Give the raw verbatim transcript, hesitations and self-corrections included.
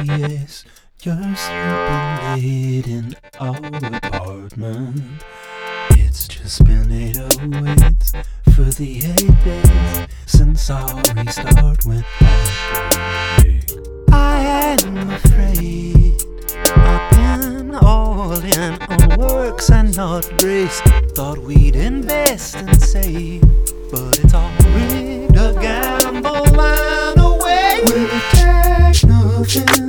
yes, you're sleeping late in our apartment. It's just been eight oh eight for the eight days since our restart went heartbreak. I am afraid I've been all in on works and not grace. Thought we'd invest and save, but it's all rigged, a gamble and away. Will it take nothing